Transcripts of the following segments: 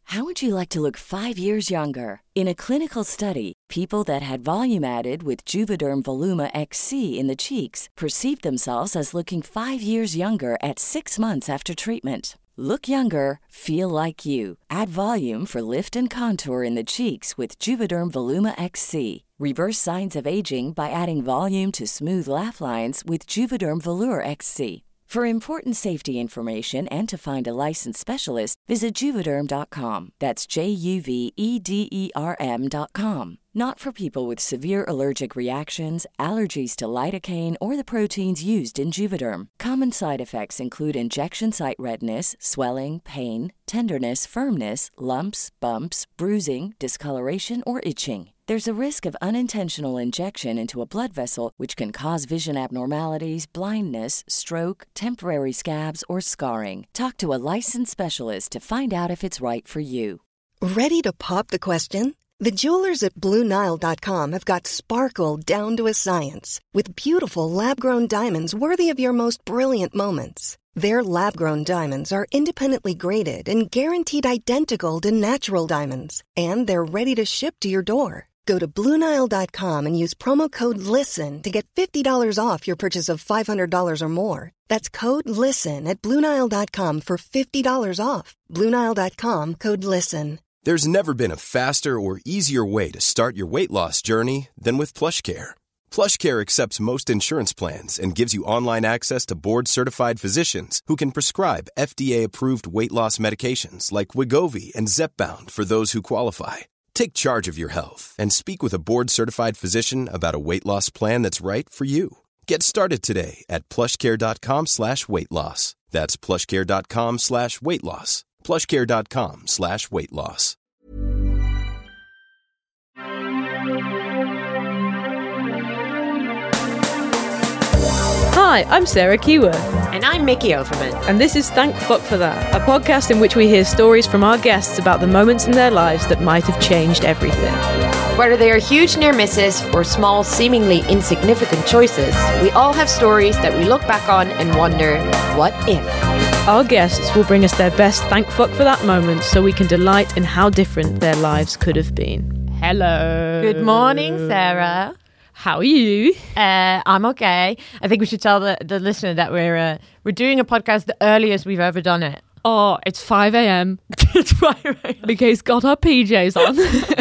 How would you like to look 5 years younger? In a clinical study, people that had volume added with Juvederm Voluma XC in the cheeks perceived themselves as looking 5 years younger at 6 months after treatment. Look younger, feel like you. Add volume for lift and contour in the cheeks with Juvederm Voluma XC. Reverse signs of aging by adding volume to smooth laugh lines with Juvederm Volure XC. For important safety information and to find a licensed specialist, visit Juvederm.com. That's JUVEDERM.com. Not for people with severe allergic reactions, allergies to lidocaine, or the proteins used in Juvederm. Common side effects include injection site redness, swelling, pain, tenderness, firmness, lumps, bumps, bruising, discoloration, or itching. There's a risk of unintentional injection into a blood vessel, which can cause vision abnormalities, blindness, stroke, temporary scabs, or scarring. Talk to a licensed specialist to find out if it's right for you. Ready to pop the question? The jewelers at BlueNile.com have got sparkle down to a science with beautiful lab-grown diamonds worthy of your most brilliant moments. Their lab-grown diamonds are independently graded and guaranteed identical to natural diamonds, and they're ready to ship to your door. Go to BlueNile.com and use promo code LISTEN to get $50 off your purchase of $500 or more. That's code LISTEN at BlueNile.com for $50 off. BlueNile.com, code LISTEN. There's never been a faster or easier way to start your weight loss journey than with PlushCare. PlushCare accepts most insurance plans and gives you online access to board-certified physicians who can prescribe FDA-approved weight loss medications like Wegovy and Zepbound for those who qualify. Take charge of your health and speak with a board-certified physician about a weight loss plan that's right for you. Get started today at plushcare.com/weight loss. That's plushcare.com/weight loss. plushcare.com/weight loss. Hi, I'm Sarah Keyworth. And I'm Mickey Overman. And this is Thank Fuck For That, a podcast in which we hear stories from our guests about the moments in their lives that might have changed everything. Whether they are huge near misses or small, seemingly insignificant choices, we all have stories that we look back on and wonder, what if? Our guests will bring us their best Thank Fuck For That moments so we can delight in how different their lives could have been. Hello. Good morning, Sarah. How are you? I'm okay. I think we should tell the listener that we're doing a podcast the earliest we've ever done it. Oh, it's 5 a.m. It's 5 a.m. Lucas got her PJs on.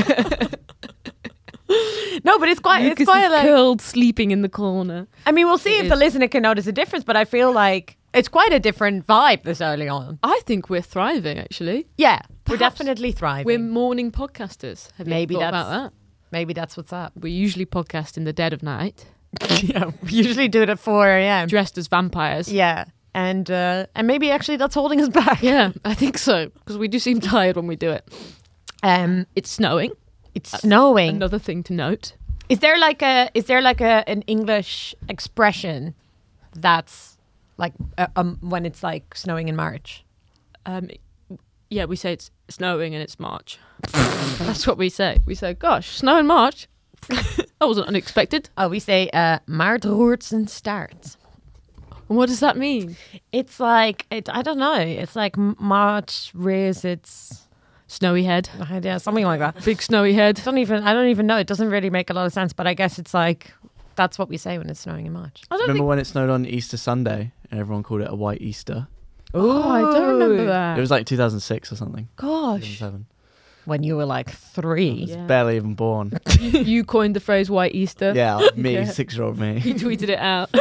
No, but it's quite Lucas it's quite is like curled, sleeping in the corner. I mean, we'll see if the listener can notice a difference, but I feel like it's quite a different vibe this early on. I think we're thriving, actually. Yeah, we're Perhaps definitely thriving. We're morning podcasters. Have you thought about that? Maybe that's what's up. We usually podcast in the dead of night. Yeah, we usually do it at 4 a.m. Dressed as vampires. Yeah. And maybe actually that's holding us back. Yeah, I think so. Because we do seem tired when we do it. It's snowing. It's snowing. Another thing to note. Is there like an English expression that's like when it's like snowing in March? Yeah, we say it's snowing and it's March. That's what we say. We say, gosh, snow in March? That wasn't unexpected. Oh, we say Maart roert zijn staart. What does that mean? It's like, I don't know. It's like March rears its... Snowy head. Yeah, something like that. Big snowy head. I don't even know. It doesn't really make a lot of sense, but I guess it's like, that's what we say when it's snowing in March. Remember when it snowed on Easter Sunday and everyone called it a white Easter? Oh, I don't remember that. It was like 2006 or something. Gosh. 2007. When you were like 3. I was barely even born. You coined the phrase white Easter. Yeah, me, 6-year-old me. You tweeted it out.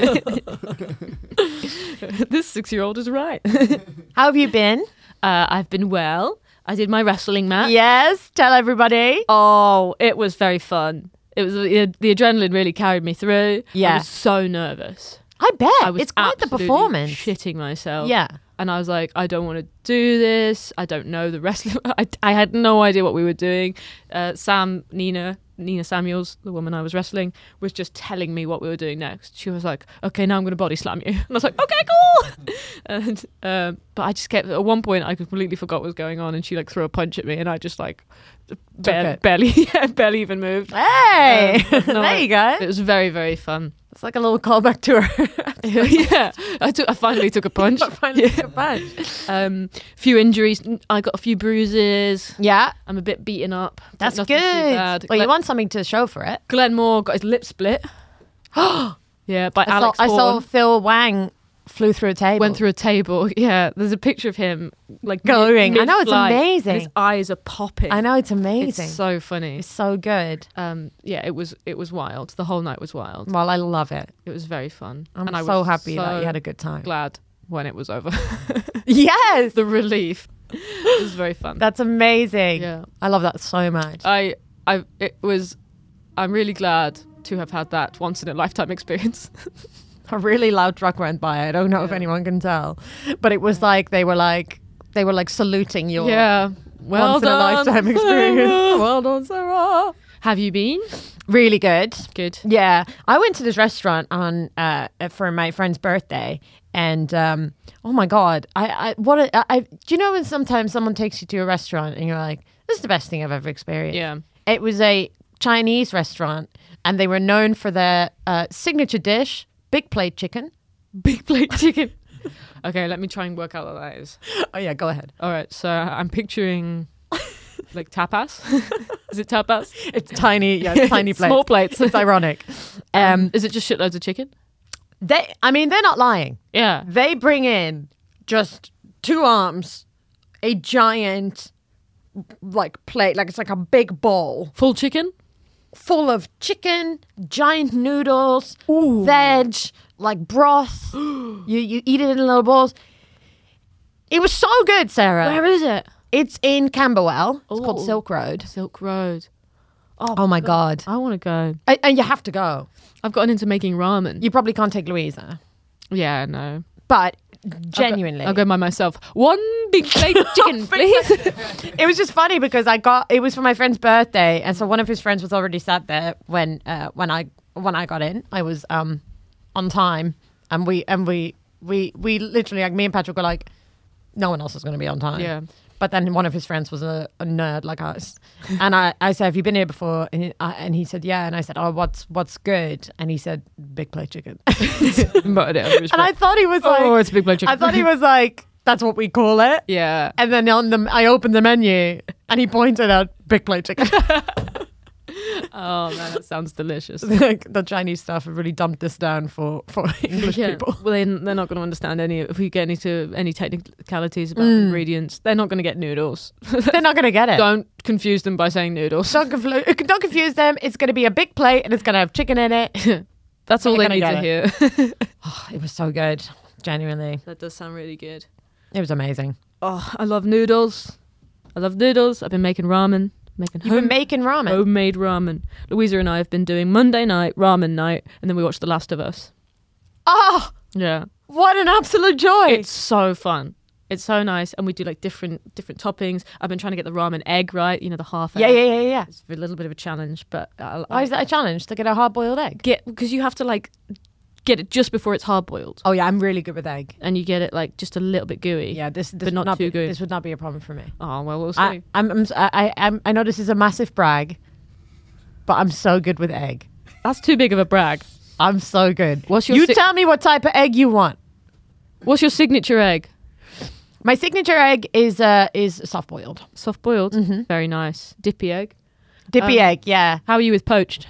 This 6-year-old is right. How have you been? I've been well. I did my wrestling match. Yes, tell everybody. Oh, it was very fun. It was the adrenaline really carried me through. Yeah. I was so nervous. I bet. I was it's quite the absolutely performance. shitting myself. Yeah. And I was like, I don't want to do this. I don't know the wrestling. I had no idea what we were doing. Nina Samuels, the woman I was wrestling, was just telling me what we were doing next. She was like, okay, now I'm going to body slam you. And I was like, okay, cool. And but I just kept, at one point, I completely forgot what was going on. And she like threw a punch at me and I just like barely even moved. Hey, there you go. It was very, very fun. It's like a little callback to her. Yeah, I finally took a punch. Took a punch. Few injuries. I got a few bruises. Yeah, I'm a bit beaten up. that's Nothing good. too bad. Well, you want something to show for it. Glenn Moore got his lip split. Yeah, by Alex I saw Horn. Phil Wang flew through a table. Went through a table. Yeah, there's a picture of him like Going. I know, it's mid-flight, amazing. and his eyes are popping. I know, it's amazing. It's so funny. It's so good. Yeah, it was wild. The whole night was wild. Well, I love it. It was very fun. I'm and I so was happy that so you had a good time. glad when it was over. Yes, The relief. It was very fun. that's amazing. Yeah. I love that so much. I'm really glad to have had that once in a lifetime experience. A really loud truck went by. I don't know if anyone can tell, but it was like they were like saluting your Yeah. Well once in a done, lifetime experience. Sarah. Well done, Sarah. Have you been? Really good. Good. Yeah, I went to this restaurant on for my friend's birthday, and oh my god, I do you know when sometimes someone takes you to a restaurant and you're like, this is the best thing I've ever experienced. Yeah. It was a Chinese restaurant, and they were known for their signature dish, big plate chicken. Big plate chicken. Okay, let me try and work out what that is. Oh yeah, go ahead. All right, so I'm picturing like tapas. Is it tapas? It's tiny, yeah, it's tiny plates. Small plates. It's ironic. Is it just shitloads of chicken? They're not lying. Yeah. They bring in just 2 arms, a giant like plate, like it's like a big bowl Full chicken? full of chicken, giant noodles, veg, like broth. You eat it in little bowls. It was so good, Sarah. Where is it? It's in Camberwell. It's called Ooh. Silk Road. Silk Road. Oh my god. I want to go. And you have to go. I've gotten into making ramen. You probably can't take Louisa. Yeah, no. But genuinely. I'll go by myself. One big plate chicken, please. It was just funny because it was for my friend's birthday, and so one of his friends was already sat there when I got in. I was on time, and we literally, like, me and Patrick were like, no one else is going to be on time. Yeah. But then one of his friends was a nerd like us, and I said, have you been here before? And he said, yeah. And I said, oh, what's good? And he said, big plate chicken. And I thought he was like, oh, it's big plate chicken. I thought he was like, that's what we call it. Yeah. And then I opened the menu and he pointed out big plate chicken. Oh man, that sounds delicious. Like, the Chinese staff have really dumped this down for English people. Well, they're not going to understand if we get into any technicalities about ingredients. They're not going to get noodles. They're not going to get it. Don't confuse them by saying noodles. Don't confuse them. It's going to be a big plate and it's going to have chicken in it. That's all They're they need gonna to get hear. Oh, it was so good. Genuinely. That does sound really good. It was amazing. Oh, I love noodles. I've been making ramen. You've been making ramen. Homemade ramen. Louisa and I have been doing Monday night, ramen night, and then we watch The Last of Us. Oh, Yeah. what an absolute joy. It's so fun. It's so nice. And we do like different toppings. I've been trying to get the ramen egg right, the half egg. Yeah. It's a little bit of a challenge, but Why is that a challenge? To get a hard-boiled egg? because you have to like get it just before it's hard boiled. Oh yeah, I'm really good with egg. And you get it like just a little bit gooey. Yeah, this but not would too good. This would not be a problem for me. Oh well, we'll see. I know this is a massive brag, but I'm so good with egg. That's too big of a brag. I'm so good. What's your You tell me what type of egg you want. What's your signature egg? My signature egg is soft boiled, Soft boiled. Very nice. Dippy egg. dippy egg. Yeah. How are you with poached?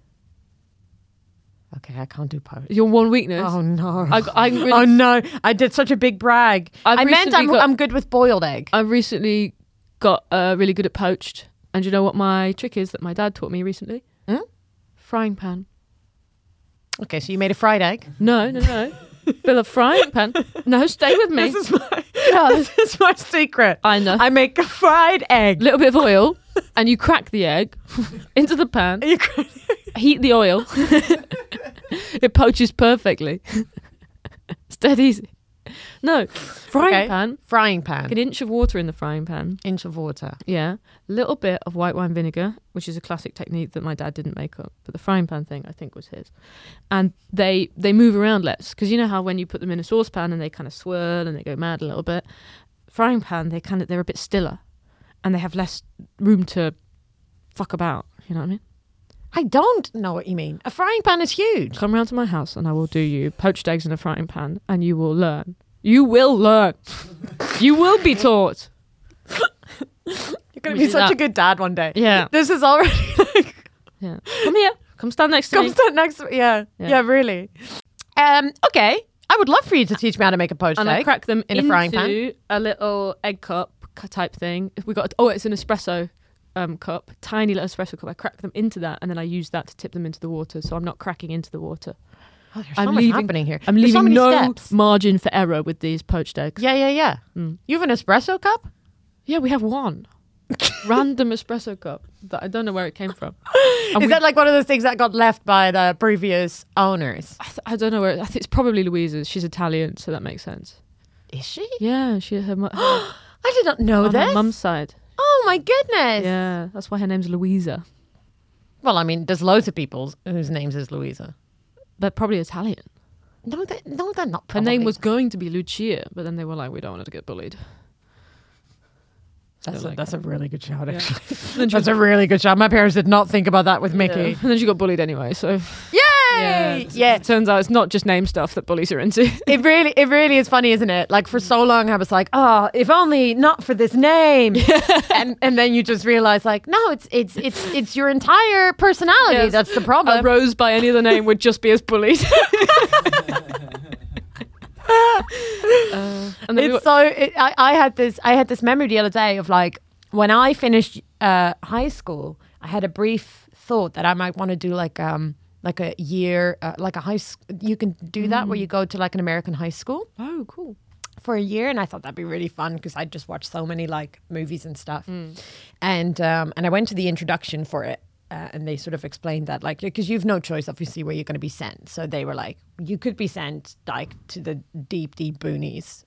Okay, I can't do poached. Your one weakness. Oh no! I really, Oh no! I did such a big brag. I've I meant recently got- I'm good with boiled egg. I recently got really good at poached. And do you know what my trick is that my dad taught me recently? Frying pan. Okay, so you made a fried egg. No. Fill a frying pan. No, stay with me. This is my secret. I know. I make a fried egg. Little bit of oil, and you crack the egg into the pan. Heat the oil. It poaches perfectly. It's dead easy. No, frying pan. Frying pan. Like an inch of water in the frying pan. Inch of water. Yeah. A little bit of white wine vinegar, which is a classic technique that my dad didn't make up. But the frying pan thing, I think, was his. And they move around less. Because you know how when you put them in a saucepan and they kind of swirl and they go mad a little bit. Frying pan, they're a bit stiller. And they have less room to fuck about. You know what I mean? I don't know what you mean. A frying pan is huge. Come round to my house and I will do you poached eggs in a frying pan and you will learn. You will learn. You will be taught. You're going to We be do such that. a good dad one day. Yeah. This is already like... Yeah. Come here. Come stand next to Come me. stand next to me. Yeah. Yeah, really. Okay. I would love for you to teach me how to make a poached And egg. I crack them in a frying pan. into a little egg cup type thing. It's an espresso cup, tiny little espresso cup. I crack them into that, and then I use that to tip them into the water. So I'm not cracking into the water. Oh, there's so much happening here. I'm There's so leaving many no steps. margin for error with these poached eggs. Yeah. You have an espresso cup? Yeah, we have one random espresso cup that I don't know where it came from. And Is that like one of those things that got left by the previous owners? I don't know where. I think it's probably Louisa's. She's Italian, so that makes sense. Is she? Yeah, she her I did not know on this. her mum's side. Oh my goodness. Yeah, that's why her name's Louisa. Well, I mean, there's loads of people whose names is Louisa. But probably Italian. No, they're not. Her name was going to be Lucia, but then they were like, we don't want her to get bullied. That's a really good shout, actually. Then she That's got- a really good shout. My parents did not think about that with Mickey. And then she got bullied anyway, so Yay! Yeah. It turns out it's not just name stuff that bullies are into. It really is funny, isn't it? Like for so long I was like, oh, if only not for this name. and then you just realize like, no, it's your entire personality Yes. that's the A problem. Rose by any other name would just be as bullied. And then It's so I had this memory the other day of like when I finished high school, I had a brief thought that I might want to do like a year like a high you can do that where you go to like an American high school oh, cool. for a year, and I thought that'd be really fun because I just watched so many like movies and stuff. And I went to the introduction for it. And they sort of explained that, like, because you've no choice, obviously, where you're going to be sent. So they were like, you could be sent, like, to the deep, deep boonies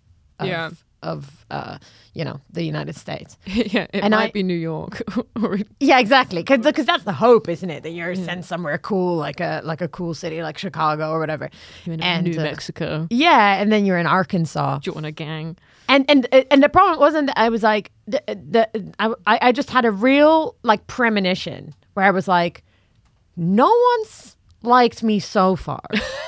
of the United States. Yeah, it And might be New York. Yeah, exactly. Because that's the hope, isn't it? That you're sent somewhere cool, like a cool city like Chicago or whatever. You're in New Mexico. Yeah, and then you're in Arkansas. Join a gang. And the problem wasn't that I was like, I just had a real, like, premonition where I was like, no one's liked me so far.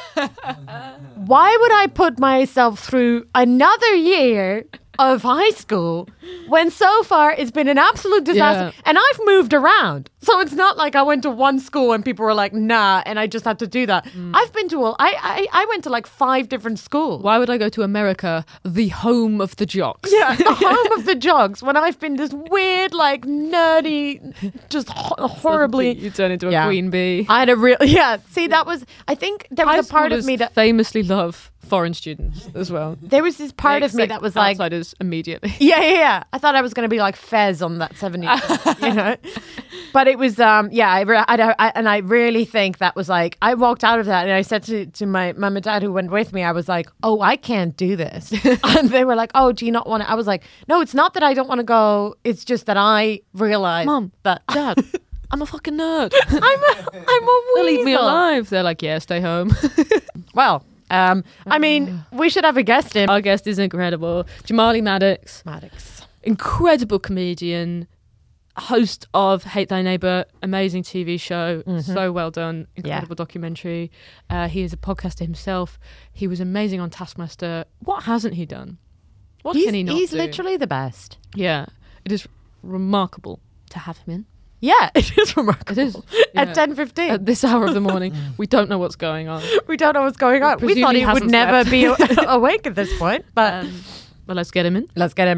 Why would I put myself through another year of high school when so far it's been an absolute disaster? Yeah. And I've moved around. So it's not like I went to one school and people were like, nah, and I just had to do that. I've been to, I went to like 5 different schools. Why would I go to America, the home of the jocks? Yeah, the home of the jogs, when I've been this weird, like, nerdy, just horribly... You turn into a Yeah. queen bee. I had a real... Yeah, see, that was... I think there was a part of me that... famously love foreign students as well. There was this part of me that was like... outsiders immediately. Yeah. I thought I was going to be like Fez on that 70s, you know? But it was, I really think that was like, I walked out of that and I said to my mum and dad who went with me, I was like, oh, I can't do this. And they were like, oh, do you not want to? I was like, no, it's not that I don't want to go. It's just that I realized Mum, that Dad, I'm a fucking nerd. I'm a They'll eat me weasel. alive. They're like, yeah, stay home. Well, I mean, we should have a guest in. Our guest is incredible. Jamali Maddox, Maddox. incredible comedian, host of Hate Thy Neighbor, amazing TV show, so well done, incredible documentary. He is a podcaster himself. He was amazing on Taskmaster. What hasn't he done? What can he not He's do? literally the best. Yeah, it is remarkable to have him in. Yeah, it is remarkable. It is. At Yeah. 10:15. At this hour of the morning, we don't know what's going on. We don't know what's going on. We presume thought he he would hasn't never slept. be awake at this point, but But let's get him in. let's get him.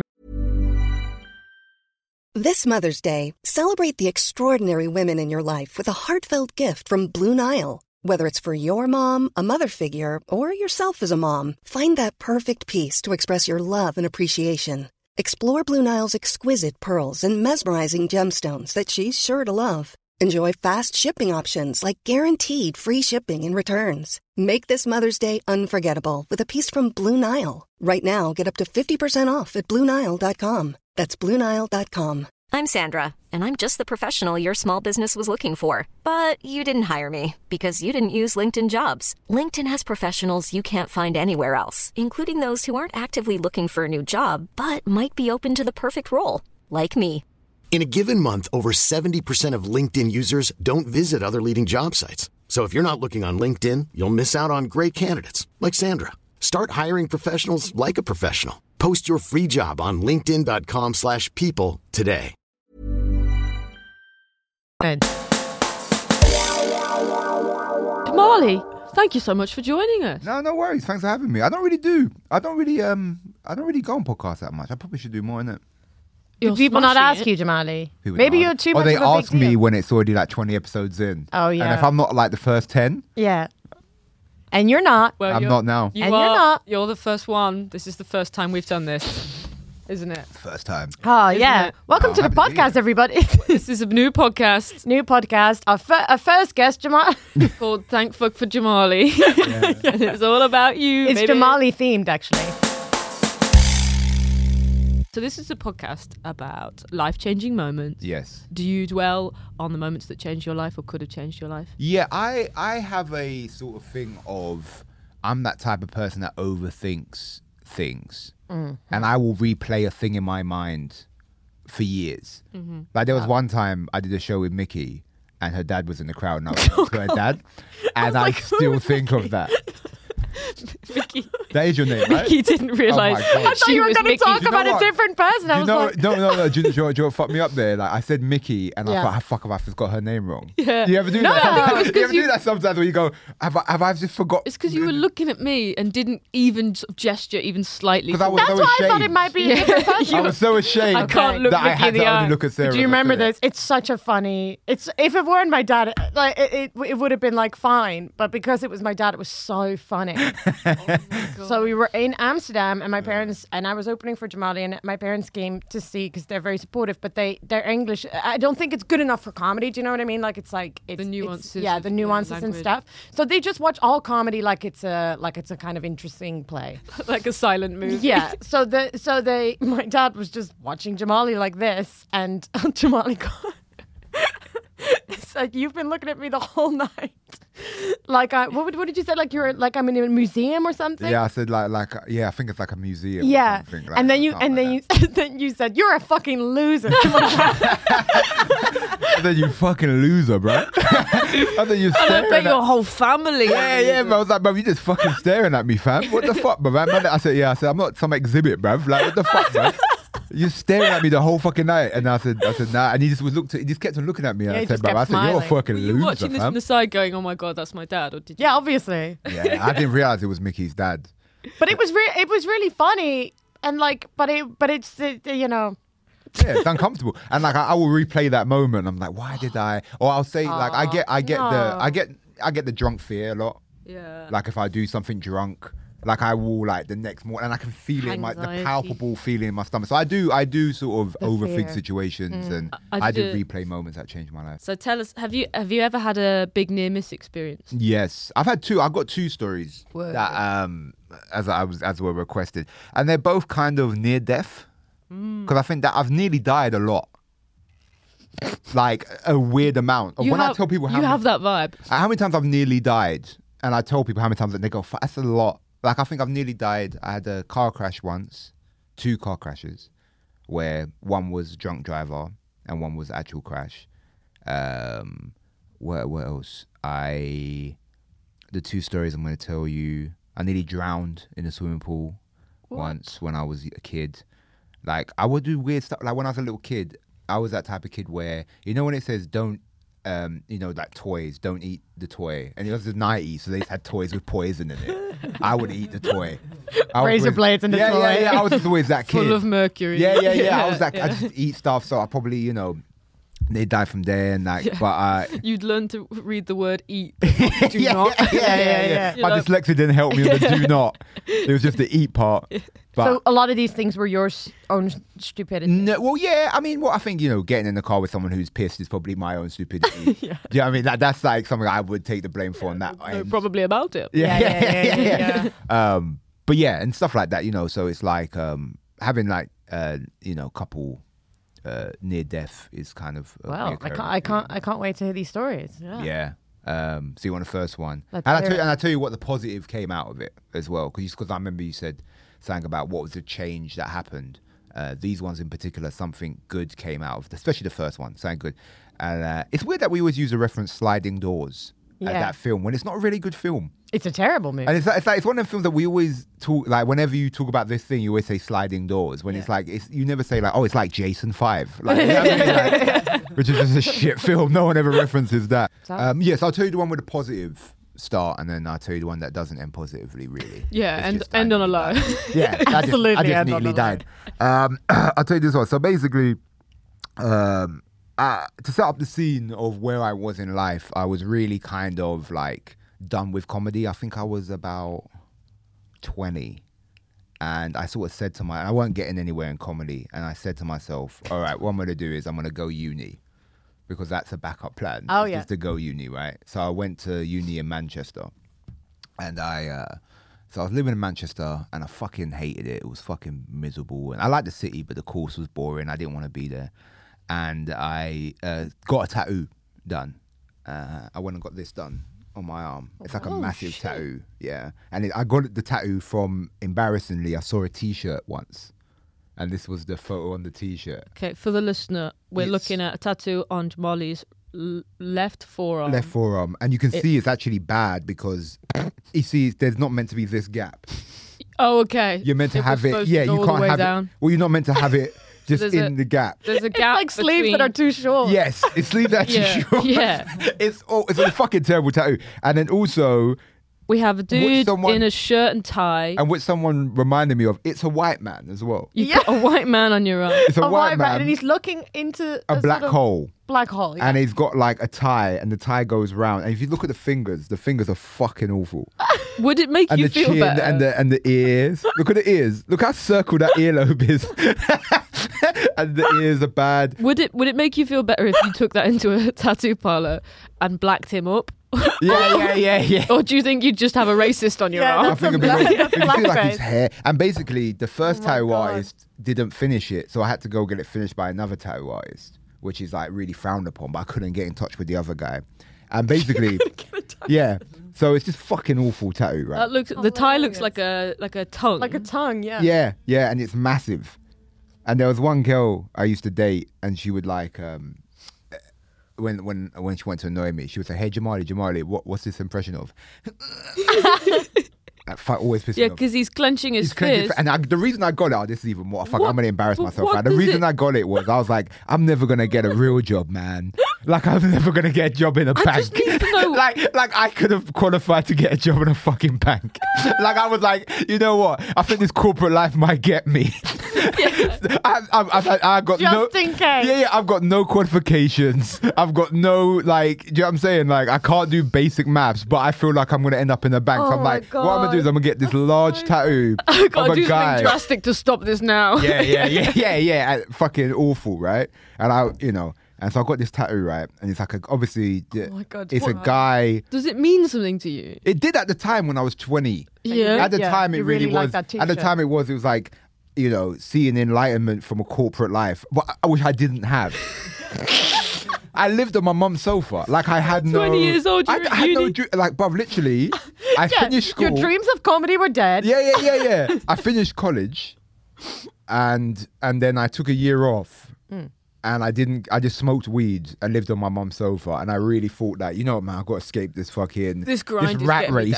This Mother's Day, celebrate the extraordinary women in your life with a heartfelt gift from Blue Nile. Whether it's for your mom, a mother figure, or yourself as a mom, find that perfect piece to express your love and appreciation. Explore Blue Nile's exquisite pearls and mesmerizing gemstones that she's sure to love. Enjoy fast shipping options like guaranteed free shipping and returns. Make this Mother's Day unforgettable with a piece from Blue Nile. Right now, get up to 50% off at BlueNile.com. That's BlueNile.com. I'm Sandra, and I'm just the professional your small business was looking for. But you didn't hire me because you didn't use LinkedIn Jobs. LinkedIn has professionals you can't find anywhere else, including those who aren't actively looking for a new job, but might be open to the perfect role, like me. In a given month, over 70% of LinkedIn users don't visit other leading job sites. So if you're not looking on LinkedIn, you'll miss out on great candidates like Sandra. Start hiring professionals like a professional. Post your free job on linkedin.com/people today. Good. Marley, thank you so much for joining us. No worries. Thanks for having me. I don't really go on podcasts that much. I probably should do more, innit? Do people not ask you, Jamali? Maybe you're too much Or they of a big ask me deal. when it's already like 20 episodes in. Oh, yeah. And if I'm not like the first 10, Yeah. And you're not. Well, I'm not now. You And are, you're not. You're the first one. This is the first time we've done this, isn't it? First time. Oh, yeah. it? Welcome to the happy to be podcast, here. everybody. This is a new podcast New podcast. Our first guest, Jamal. called Thank Fuck for Jamali. And it's all about you. It's baby. Jamali themed, actually. So this is a podcast about life-changing moments. Yes. Do you dwell on the moments that changed your life or could have changed your life? Yeah, I have a sort of thing of I'm that type of person that overthinks things. And I will replay a thing in my mind for years. Like there was one time I did a show with Mickey and her dad was in the crowd and I was next to her dad. And I still think of that. Vicky. That is your name, right? Vicky didn't realise. Oh my God. I thought you were was going to Mickey. talk You know about a what? different person. I was like, No. Do you know what fucked me up there? Like I said Mickey, and Yeah. I thought, fuck, have I forgot her name wrong? Yeah. You ever do No, that? I think it was you 'cause ever do that sometimes where you go, have I just forgot? It's because you were looking at me and didn't even sort of gesture even slightly. 'Cause I was that's so why I thought ashamed. it might be a different person. I was so ashamed I can't look that I Mickey had in the to eye. only look at Sarah. Do you remember this? this? It's such a funny. It's if it weren't my dad, like it would have been like fine, but because it was my dad, it was so funny. So we were in Amsterdam, and my parents and I was opening for Jamali, and my parents came to see because they're very supportive, but their English. I don't think it's good enough for comedy. Do you know what I mean? Like it's nuances yeah, of the the nuances and language. stuff. So they just watch all comedy like it's a kind of interesting play. Like a silent movie. Yeah. My dad was just watching Jamali like this, and Jamali got. It's like you've been looking at me the whole night. Like what did you say? Like you're like I'm in a museum or something. Yeah, I said like I think it's like a museum. Yeah. Or something, like, And then you something and like then that. you then you said you're a fucking loser. And then you fucking loser, bro. And then you I staring bet at your whole family. Yeah, bro. I was like, bro, you just fucking staring at me, fam. What the fuck, bro? Man, I said, I'm not some exhibit, bruv. Like, what the fuck, bro? You're staring at me the whole fucking night. And I said, nah. And he just kept on looking at me. And Yeah, I he said, just bro, kept I said, you're a smiling. fucking Were you loser, watching this fam. from the side going, oh my God, that's my dad? Or did you? Yeah, obviously. Yeah, I didn't realize it was Mickey's dad. But it was really funny, and like, but it's you know. Yeah, it's uncomfortable. And like, I will replay that moment. I'm like, why did I? Or I'll say, like, I get the drunk fear a lot. Yeah. Like if I do something drunk, like I will like the next morning, and I can feel it, in the Anxiety. palpable feeling in my stomach. So I do sort of The overthink fear. situations, and I I did did replay moments that changed my life. So tell us, have you ever had a big near miss experience? Yes, I've got two stories Word. that as were requested, and they're both kind of near death because I think that I've nearly died a lot. Like a weird amount. When I tell people you have that vibe. how many times I've nearly died, and I tell people how many times, and they go, that's a lot. Like, I think I've nearly died. I had a car crash once, 2 car crashes, where one was drunk driver and one was actual crash. What else? The 2 stories I'm going to tell you, I nearly drowned in a swimming pool once when I was a kid. Like, I would do weird stuff. Like, when I was a little kid, I was that type of kid where, you know, when it says don't, like toys, don't eat the toy. And it was the 90s, so they had toys with poison in it. I would eat the toy. Razor blades in the toy. Yeah, I was just always that kid. Full of mercury. Yeah. I was like, I just eat stuff, so I probably, they die from there and like, but You'd learn to read the word eat. But do not. Yeah. My dyslexia didn't help me with the do not. It was just the eat part. But So a lot of these things were your own stupidity. no, well, yeah. I mean, I think, getting in the car with someone who's pissed is probably my own stupidity. Yeah. Do you know what I mean? That's like something I would take the blame for on that. No, end. probably about it. Yeah. But yeah, and stuff like that, so it's like having like, couple near death is kind of a Wow, reoccurring I can't wait to hear these stories. thing. Yeah. So you want the first one, Let's and hear it. I tell you what the positive came out of it as well, because I remember you said something about what was the change that happened. These ones in particular, something good came out of, especially the first one, something good. And it's weird that we always use the reference Sliding Doors at Yeah. that film when it's not a really good film. It's a terrible movie. And it's one of the films that we always talk, like whenever you talk about this thing, you always say Sliding Doors. When it's like, you never say like, oh, it's like Jason 5. Like, you know what I mean? Like, which is just a shit film. No one ever references that. Yes, I'll tell you the one with a positive start, and then I'll tell you the one that doesn't end positively, really. Yeah, It's and just end on a low. Yeah, Absolutely I just end on neatly a low. died. I'll tell you this one. So basically, to set up the scene of where I was in life, I was really kind of like done with comedy. I think I was about 20, and I sort of said to I weren't getting anywhere in comedy, and I said to myself, all right, what I'm going to do is I'm going to go uni, because that's a backup plan. Oh, It's yeah. just to go uni, right? So I went to uni in Manchester, and so I was living in Manchester, and I fucking hated it. It was fucking miserable, and I liked the city, but the course was boring. I didn't want to be there, and I got a tattoo done. I went and got this done on my arm. It's like a massive tattoo, yeah. And I got the tattoo from, embarrassingly, I saw a T-shirt once, and this was the photo on the T-shirt. Okay, for the listener, we're Yes. looking at a tattoo on Jamali's left forearm. Left forearm, and you can see it's actually bad because you see there's not meant to be this gap. Oh, okay. You're meant to was have it. supposed Yeah, to go you all the can't way have down. it. Well, you're not meant to have it just There's in the gap. There's a It's gap like sleeves that between- are too short. Yes, it's sleeves that are too Yeah, short. yeah. It's a fucking terrible tattoo. And then also, We have a dude someone- in a shirt and tie. and what someone reminded me of, it's a white man as well. You've Yeah. got a white man on your arm. It's a A white man, and he's looking into a black sort of hole. Black hole. Yeah. And he's got like a tie, and the tie goes round. And if you look at the fingers are fucking awful. Would it make And you the feel chin better? and the ears. Look at the ears. Look how circled that earlobe is. And the ears are bad. Would it make you feel better if you took that into a tattoo parlor and blacked him up? Yeah. Or do you think you'd just have a racist on your Yeah, arm? I that's think a it'd be black- great. that's If you feel like his blackface. hair. And basically, the first Oh my tattoo God. artist didn't finish it, so I had to go get it finished by another tattoo artist, which is like really frowned upon. But I couldn't get in touch with the other guy. And basically, yeah. So it's just fucking awful tattoo, right? That looks. The tie looks like a tongue. like a tongue. Yeah. Yeah, and it's massive. And there was one girl I used to date, and she would like when she went to annoy me, she would say, "Hey Jamali, what's this impression of?" That fight always pisses Yeah, me off. because he's clenching his clenching- fist. And the reason I got it, this is even more. Fuck, What- I'm gonna embarrass but myself. what Right? The does reason it- I got it was I was like, I'm never gonna get a real job, man. Like I'm never gonna get a job in a bank. just need to know- like I could have qualified to get a job in a fucking bank. Like I was like, you know what? I think this corporate life might get me. I got Just no, in case. Yeah, I've got no qualifications. I've got no like. Do you know what I'm saying? Like I can't do basic maths, but I feel like I'm gonna end up in a bank. So Oh I'm my like, what I'm gonna do is God. I'm gonna get this large tattoo I've of got to a do guy. something drastic to stop this now. Yeah. Fucking awful, right? And and so I got this tattoo, right? And it's like obviously, my God, it's a what? guy. Does it mean something to you? It did at the time when I was 20. Yeah. At the Yeah, time, it you really really was. liked that At the t-shirt. time, it was like, seeing enlightenment from a corporate life, but I wish I didn't have. I lived on my mum's sofa. Like I had 20 years old, you were at I had no uni. like, bruv, literally, I Yeah, finished school. Your dreams of comedy were dead. Yeah. I finished college, and then I took a year off, and I just smoked weed and lived on my mum's sofa, and I really thought that, man, I've got to escape this fucking This grind is rat getting me race,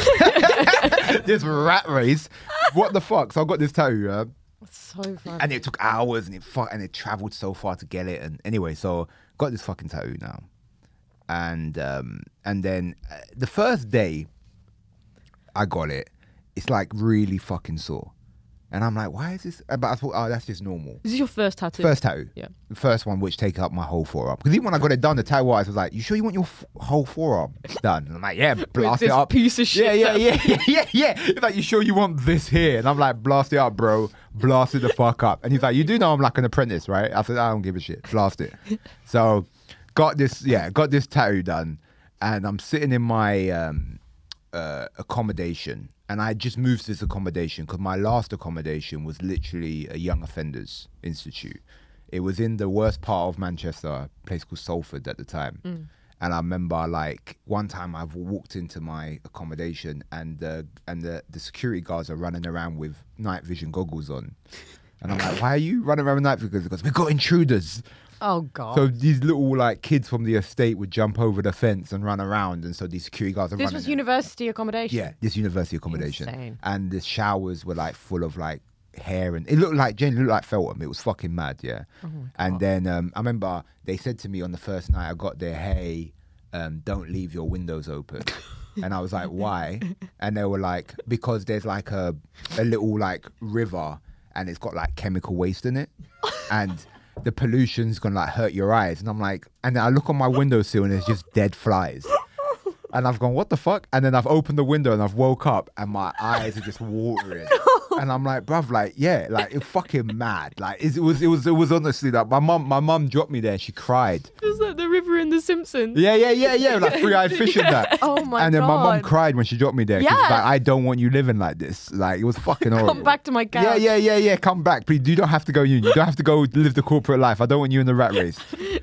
down. this rat race. What the fuck? So I got this tattoo, yeah? So funny. And it took hours, and it traveled so far to get it, and anyway, so got this fucking tattoo now, and then the first day I got it, it's like really fucking sore. And I'm like, why is this? But I thought, oh, that's just normal. This is your first tattoo. First tattoo. Yeah. The first one, which takes up my whole forearm. Because even when I got it done, the tattoo artist was like, you sure you want your whole forearm done? And I'm like, yeah, blast this it up. piece of shit Yeah. He's like, you sure you want this here? And I'm like, blast it up, bro. Blast it the fuck up. And he's like, you do know I'm like an apprentice, right? I said, I don't give a shit. Blast it. So got this tattoo done. And I'm sitting in my accommodation. And I just moved to this accommodation because my last accommodation was literally a young offenders institute. It was in the worst part of Manchester, a place called Salford at the time. And I remember like one time I've walked into my accommodation and the security guards are running around with night vision goggles on. And I'm like, why are you running around with night vision goggles? Because we've got intruders. Oh God. So these little like kids from the estate would jump over the fence and run around, and so these security guards are This running. was there. university accommodation. Yeah, this university accommodation. Insane. And the showers were like full of like hair, and it looked like genuinely looked like Feltham. It was fucking mad, yeah. And then I remember they said to me on the first night I got there, hey, don't leave your windows open. And I was like, why? And they were like, because there's like a little like river and it's got like chemical waste in it. And the pollution's gonna like hurt your eyes. And I'm like, and then I look on my windowsill and there's just dead flies. And I've gone, what the fuck? And then I've opened the window and I've woke up and my eyes are just watering. And I'm like, bruv, like, yeah, like it's fucking mad. Like it was honestly like my mum dropped me there and she cried. It's like the river in The Simpsons. Yeah, like three-eyed fish and that. Oh my And then my mum God. cried when she dropped me there. 'Cause Yeah. Like, I don't want you living like this. Like it was fucking horrible. Come back to my couch. Yeah. Come back, please. You don't have to go uni. You don't have to go live the corporate life. I don't want you in the rat race.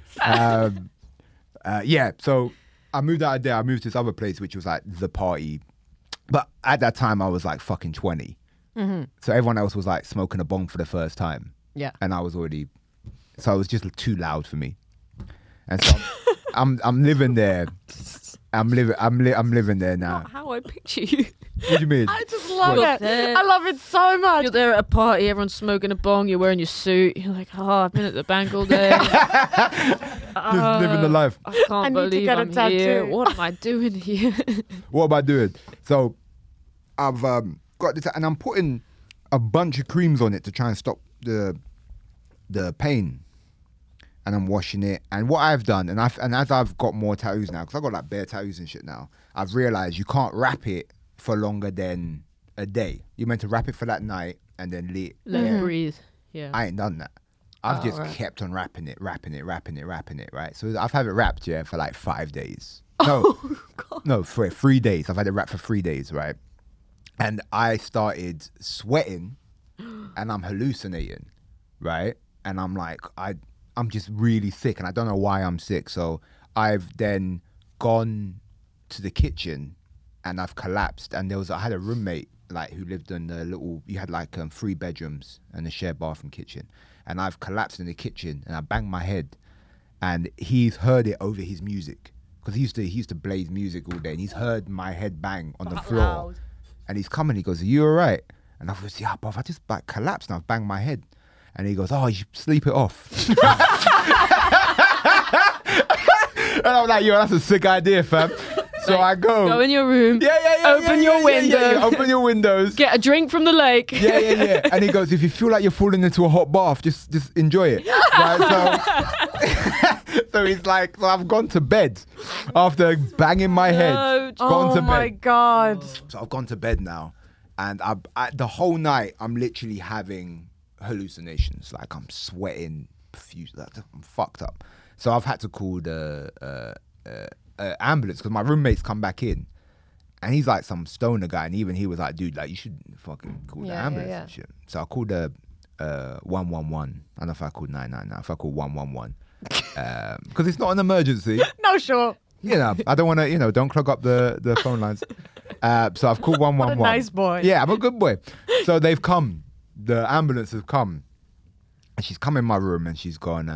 Yeah. So I moved out of there. I moved to this other place, which was like the party. But at that time, I was like fucking 20. So everyone else was like smoking a bong for the first time. Yeah. And I was already, so it was just too loud for me. And so I'm living there. I'm living there now. Not how I picture you. What do you mean? I just love You're it. there. I love it so much. You're there at a party, everyone's smoking a bong, you're wearing your suit. You're like, oh, I've been at the bank all day. Just living the life. I I can't need to believe get a I'm here. tattoo. What am I doing here? What am I doing? So I've got this, and I'm putting a bunch of creams on it to try and stop the pain. And I'm washing it. And what I've done, and as I've got more tattoos now, because I've got like bare tattoos and shit now, I've realized you can't wrap it for longer than a day. You're meant to wrap it for that night and then Let it breathe. Yeah. I ain't done that. I've just kept on wrapping it, right? So I've had it wrapped, yeah, for like 5 days. No, for 3 days. I've had it wrapped for 3 days, right? And I started sweating and I'm hallucinating, right? And I'm like, I'm just really sick and I don't know why I'm sick. So I've then gone to the kitchen and I've collapsed. And I had a roommate like who lived in the you had like 3 bedrooms and a shared bathroom kitchen. And I've collapsed in the kitchen and I banged my head and he's heard it over his music. Because he used to blaze music all day and he's heard my head bang on the floor. Loud. And he's coming, he goes, are you all right? And I was, yeah, bruv, I just like collapsed and I've banged my head. And he goes, oh, you should sleep it off. And I'm like, yo, that's a sick idea, fam. So I go in your room. Open your window. Open your windows. Get a drink from the lake. Yeah. And he goes, if you feel like you're falling into a hot bath, just enjoy it. Right, so he's like, so I've gone to bed after banging my head. Gone to bed. my God. So I've gone to bed now. And the whole night, I'm literally having hallucinations. Like I'm sweating profusely. I'm fucked up. So I've had to call the ambulance because my roommate's come back in. And he's like some stoner guy. And even he was like, dude, like you should fucking call the ambulance and shit. So I called the 111. I don't know if I called 999. If I called 111. Because it's not an emergency. No, sure. You know, I don't want to, don't clog up the phone lines. So I've called 111. What a nice boy. Yeah, I'm a good boy. So they've come. The ambulance has come. And she's come in my room and she's gone,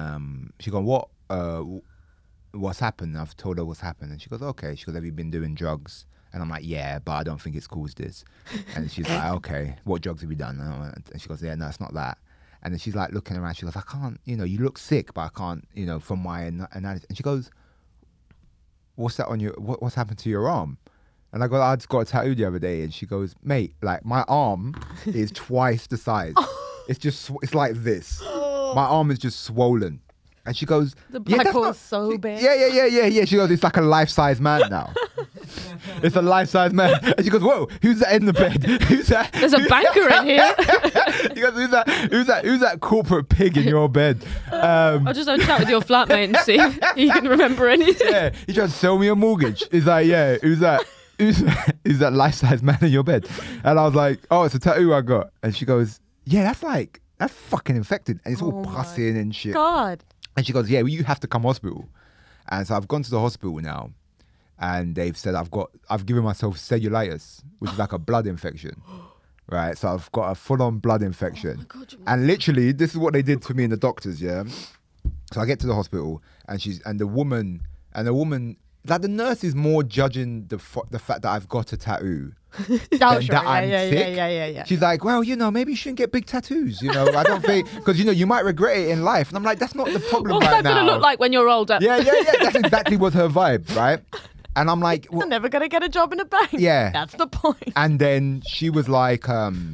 what's happened? I've told her what's happened. And she goes, okay. She goes, have you been doing drugs? And I'm like, yeah, but I don't think it's caused this. And she's like, okay, what drugs have you done? And she goes, yeah, no, it's not that. And then she's like looking around. She goes, I can't, you look sick, but I can't, from my analysis. And she goes, what's that on your, what's happened to your arm? And I go, I just got a tattoo the other day. And she goes, mate, like my arm is twice the size. It's like this. My arm is just swollen. And she goes, The black hole is so big. Yeah. She goes, it's like a life-size man now. It's a life-size man. And she goes, whoa, who's that in the bed? Who's that? There's a banker in here. He goes, who's that corporate pig in your bed? I'll just have a chat with your flatmate and see if he can remember anything. Yeah, he tried to sell me a mortgage. He's like, yeah, who's that life-size man in your bed? And I was like, oh, it's a tattoo I got. And she goes, yeah, that's fucking infected. And it's all pussing and shit. God. And she goes, yeah, well, you have to come hospital. And so I've gone to the hospital now. And they've said I've given myself cellulitis, which is like a blood infection. Right? So I've got a full-on blood infection. God, and literally, this is what they did to me in the doctors, yeah? So I get to the hospital, and the woman, like the nurse is more judging the fact that I've got a tattoo than that I'm sick. Yeah. She's like, well, maybe you shouldn't get big tattoos. I don't think, because you might regret it in life. And I'm like, that's not the problem What's right that going to now. look like when you're older? Yeah. That's exactly what her vibe, right? And I'm like, You're never gonna get a job in a bank. Yeah. That's the point. And then she was like,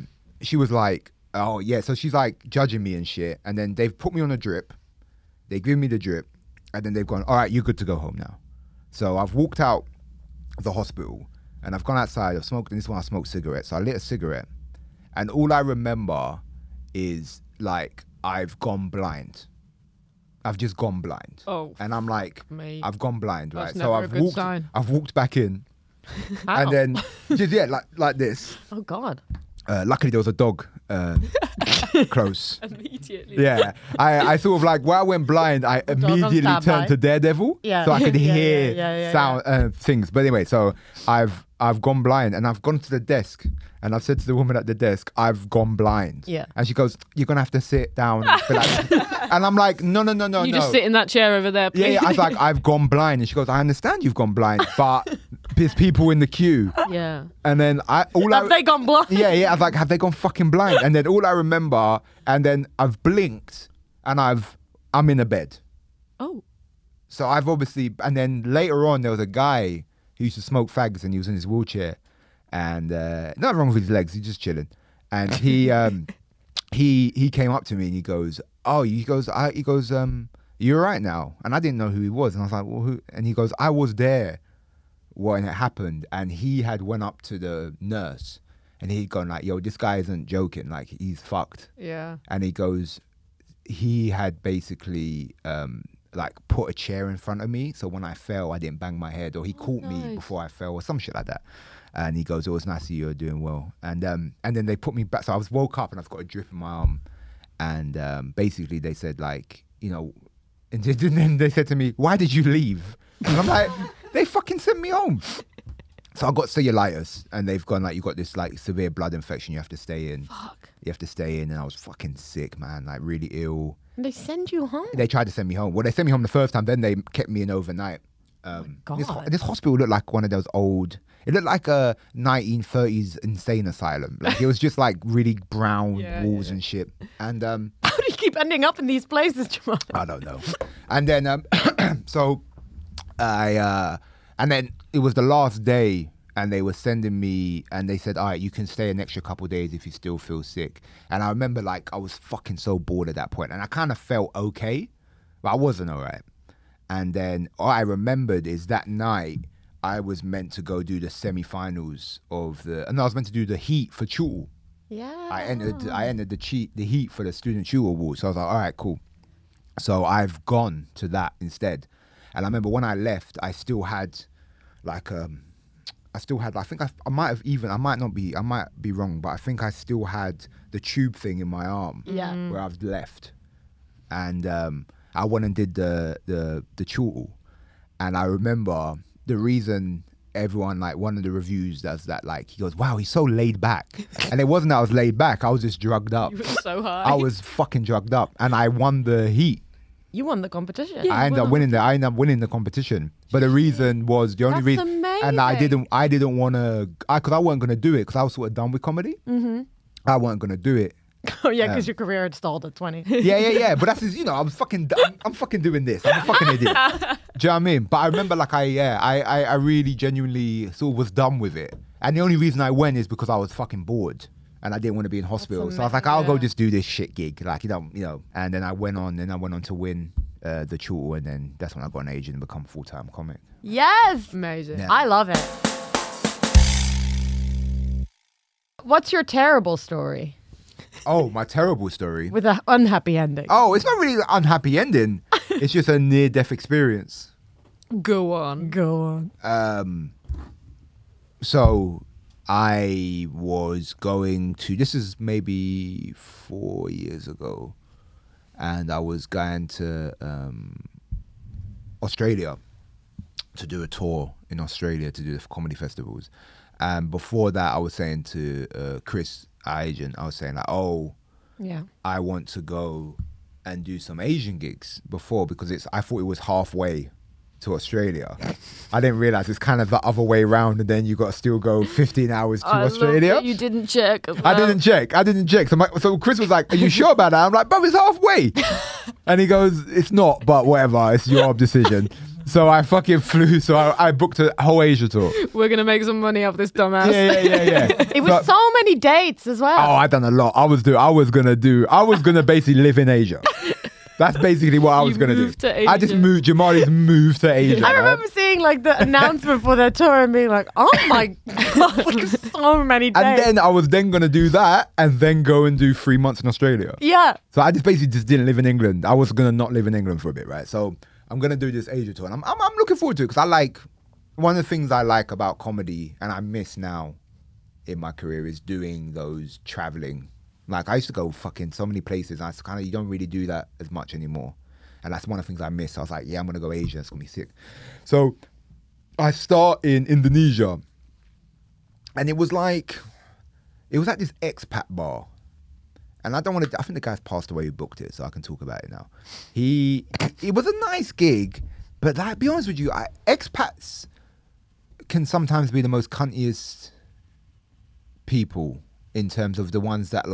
oh yeah. So she's like judging me and shit. And then they've put me on a drip. They give me the drip, and then they've gone, all right, you're good to go home now. So I've walked out of the hospital, and I've gone outside. I've smoked, and this one I smoked cigarettes. So I lit a cigarette, and all I remember is like I've gone blind. I've just gone blind. Oh, and I'm like, mate. I've gone blind, right? That's So never a good sign. I've walked back in, How? and then just like this. Oh God. Luckily there was a dog close. Immediately. Yeah, I sort of like, while I went blind, I on immediately standby. turned to Daredevil, Yeah. so I could Yeah, hear yeah, sound things. But anyway, so I've gone blind, and I've gone to the desk, and I've said to the woman at the desk, I've gone blind. Yeah. And she goes, you're gonna have to sit down. And I'm like, no. You just sit in that chair over there, please. Yeah, I was like, I've gone blind, and she goes, I understand you've gone blind, but there's people in the queue. Yeah. And then Have they gone blind? Yeah, I was like, have they gone fucking blind? And then all I remember, and then I've blinked, and I'm in a bed. Oh. So I've obviously, and then later on, there was a guy who used to smoke fags, and he was in his wheelchair, and nothing wrong with his legs, he's just chilling. And he he came up to me and he goes, you're right now. And I didn't know who he was, and I was like, well, who? And he goes, I was there when it happened, and he had went up to the nurse, and he'd gone like, yo, this guy isn't joking, like he's fucked. Yeah. And he goes, he had basically like put a chair in front of me, so when I fell, I didn't bang my head, or he caught me before I fell, or some shit like that. And he goes, it was nice to see you're doing well. And then they put me back, so I was woke up and I've got a drip in my arm, and basically they said like, and then they said to me, why did you leave? And I'm like, they fucking sent me home. So I got cellulitis, and they've gone like, you got this like severe blood infection, you have to stay in. Fuck. You have to stay in, and I was fucking sick, man, like really ill. And they send you home? They tried to send me home. Well, they sent me home the first time, then they kept me in overnight. God. This hospital looked like one of those old, it looked like a 1930s insane asylum. Like it was just like really brown walls and shit. And How do you keep ending up in these places, Jamal? I don't know. And then so and then it was the last day, and they were sending me, and they said, all right, you can stay an extra couple of days if you still feel sick. And I remember like I was fucking so bored at that point, and I kind of felt okay, but I wasn't all right. And then all I remembered is that night I was meant to go do the semi-finals of I was meant to do the heat for Tutel. Yeah. I entered the heat for the Student Tutel Award. So I was like, all right, cool. So I've gone to that instead. And I remember when I left, I still had like I might be wrong, but I think I still had the tube thing in my arm where I've left. And I went and did the Tutel. And I remember the reason everyone, like one of the reviews does that, like he goes, wow, he's so laid back. And it wasn't that I was laid back, I was just drugged up. You were so high. I was fucking drugged up, and I won the heat. You won the competition. I ended up winning the competition. But the reason was the only That's reason, amazing. and I didn't want to, because I wasn't gonna do it, because I was sort of done with comedy. Mm-hmm. I wasn't gonna do it. Oh yeah, because your career had stalled at 20. Yeah. But that's just, I'm fucking doing this. I'm a fucking idiot. Do you know what I mean? But I remember like I really genuinely sort of was done with it. And the only reason I went is because I was fucking bored. And I didn't want to be in hospital. So I was like, I'll go just do this shit gig. Like, and then I went on to win the Tutel, and then that's when I got an agent and become a full-time comic. Yes. Amazing. Yeah. I love it. What's your terrible story Oh, my terrible story. with an unhappy ending? Oh, it's not really an unhappy ending. It's just a near-death experience. Go on. Go on. So I was going to, this is maybe 4 years ago, and I was going to Australia to do a tour in Australia to do the comedy festivals. And before that, I was saying to Chris, our agent, I was saying like, oh, Yeah. I want to go and do some Asian gigs before because I thought it was halfway to Australia. I didn't realize it's kind of the other way around, and then you got to still go 15 hours to Australia. You didn't check. As well. I didn't check. So Chris was like, "Are you sure about that?" I'm like, "Bro, it's halfway." And he goes, "It's not, but whatever. It's your decision." So I fucking flew. So I booked a whole Asia tour. We're gonna make some money off this dumbass. Yeah. It was so many dates as well. Oh, I done a lot. I was gonna basically live in Asia. That's basically what I was gonna do. To Asia. I just moved. Jamali's moved to Asia. I remember seeing like the announcement for their tour and being like, "Oh my god, like, so many days." And then I was gonna do that and then go and do 3 months in Australia. Yeah. So I just basically didn't live in England. I was gonna not live in England for a bit, right? So I'm gonna do this Asia tour, and I'm looking forward to it because I like one of the things I like about comedy, and I miss now in my career is doing those traveling. Like I used to go fucking so many places, and you don't really do that as much anymore, and that's one of the things I miss. I was like, yeah, I'm gonna go Asia. It's gonna be sick. So I start in Indonesia, and it was at this expat bar. And I think the guy's passed away who booked it, so I can talk about it now. It was a nice gig, but like, be honest with you, expats can sometimes be the most cuntiest people in terms of the ones that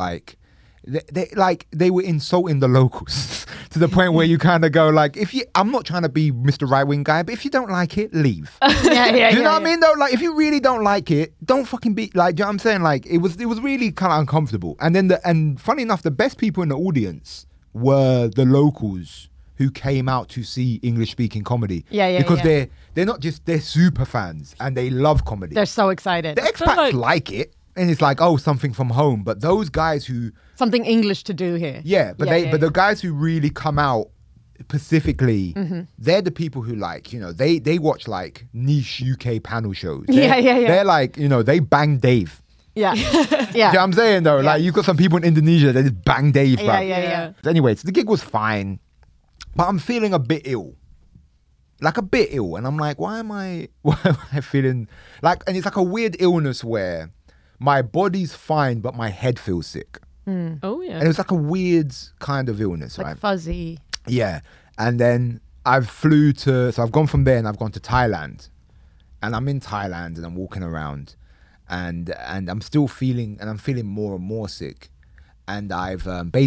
they were insulting the locals to the point where you kind of go like, I'm not trying to be Mr. Right Wing guy, but if you don't like it, leave. Yeah. Do you know what I mean though? Like if you really don't like it, don't fucking be like. Do you know what I'm saying? Like it was really kind of uncomfortable. And then and funny enough, the best people in the audience were the locals who came out to see English speaking comedy. Because they're not just, they're super fans and they love comedy. They're so excited. The expats like it. And it's like, oh, something from home. But those guys who... Something English to do here. Yeah, but the guys who really come out specifically, they're the people who they watch like niche UK panel shows. Yeah. They're like, they bang Dave. Yeah. You know what I'm saying though? Like you've got some people in Indonesia that just bang Dave. Yeah. Anyway, so the gig was fine. But I'm feeling a bit ill. Like a bit ill. And I'm like, why am I feeling like... And it's like a weird illness where... my body's fine, but my head feels sick. Oh, yeah. And it was like a weird kind of illness, like right? Fuzzy. Yeah. And then I've gone from there and I've gone to Thailand. And I'm in Thailand and I'm walking around and I'm still feeling more and more sick. And I've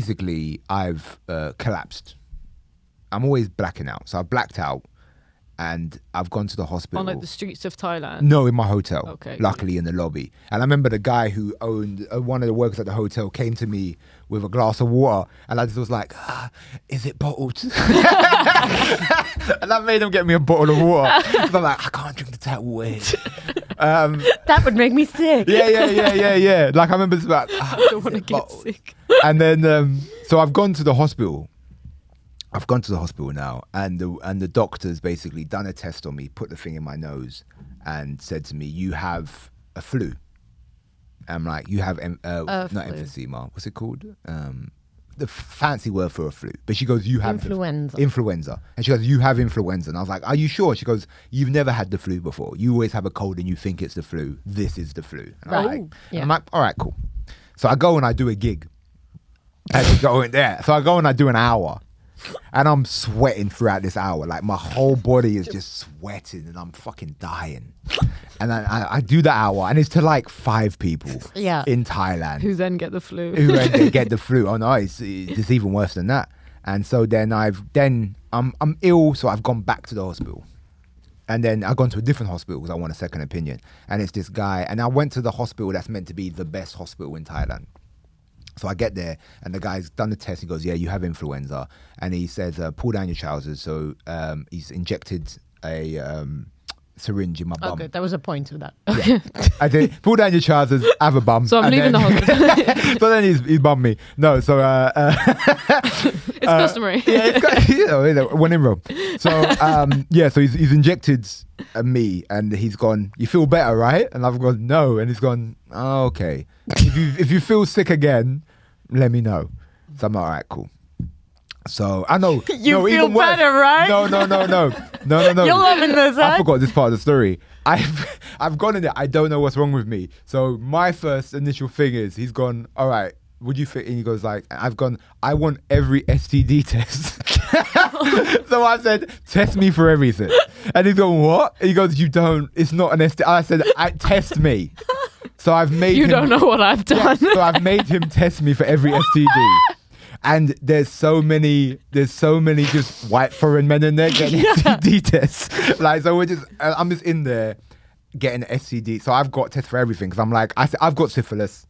collapsed. I'm always blacking out. So I've blacked out. And I've gone to the hospital. On like the streets of Thailand? No, in my hotel. Okay. Luckily in the lobby. And I remember the guy who owned, one of the workers at the hotel came to me with a glass of water. And I just was like, is it bottled? And I made him get me a bottle of water. So I'm like, I can't drink the tap water. That would make me sick. Yeah. Like I remember it's like, I don't want to get sick. And then, so I've gone to the hospital. I've gone to the hospital now, and the doctors basically done a test on me, put the thing in my nose, and said to me, "You have a flu." I'm like, "You have not emphysema. What's it called? The fancy word for a flu." But she goes, "You have influenza." And she goes, "You have influenza." And I was like, "Are you sure?" She goes, "You've never had the flu before. You always have a cold and you think it's the flu. This is the flu." And I'm like, "All right, cool." So I go and I do a gig. So I go and I do an hour. And I'm sweating throughout this hour. Like my whole body is just sweating and I'm fucking dying. And then I do the hour and it's to like 5 people in Thailand. Who then get the flu. Who then get the flu. Oh no, it's even worse than that. And so then I'm ill, so I've gone back to the hospital. And then I've gone to a different hospital because I want a second opinion. And it's this guy. And I went to the hospital that's meant to be the best hospital in Thailand. So I get there and the guy's done the test. He goes, "Yeah, you have influenza." And he says, "Pull down your trousers." So he's injected a syringe in my bum. Okay, there was a point to that. Yeah. I did. Pull down your trousers, have a bum. So I'm leaving the hospital. So then he's bummed me. No, so... it's customary. Yeah, when in Rome. So, so he's injected me and he's gone, "You feel better, right?" And I've gone, "No." And he's gone, "Oh, okay. If you feel sick again, let me know." So I'm all right, cool. So I know you feel better, right? No. You're loving this, huh? I forgot this part of the story. I've gone in there. I don't know what's wrong with me. So my first initial thing is he's gone, "All right, would you think? And he goes like, I want every STD test. So I said, test me for everything. And he's going, what? He goes, you don't, it's not an STD. I said, test me. So I've made You him, don't know what I've done. so I've made him test me for every STD. And there's so many just white foreign men in there getting STD tests. Like, so I'm just in there getting STD. So I've got tests for everything because I'm like, I've got syphilis.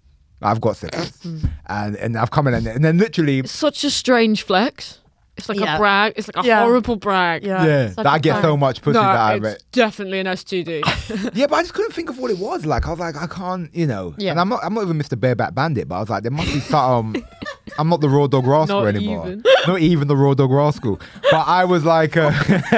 And I've come in and then literally. It's such a strange flex. It's like a brag. It's like a horrible brag. That I get so much pussy that I read. It's definitely an STD. Yeah, but I just couldn't think of what it was. Like, I was like, I can't, you know. Yeah. And I'm not even Mr. Bareback Bandit, but I was like, there must be something. I'm not the Raw Dog Rascal Not anymore. even. Not even the Raw Dog Rascal. But I was like, You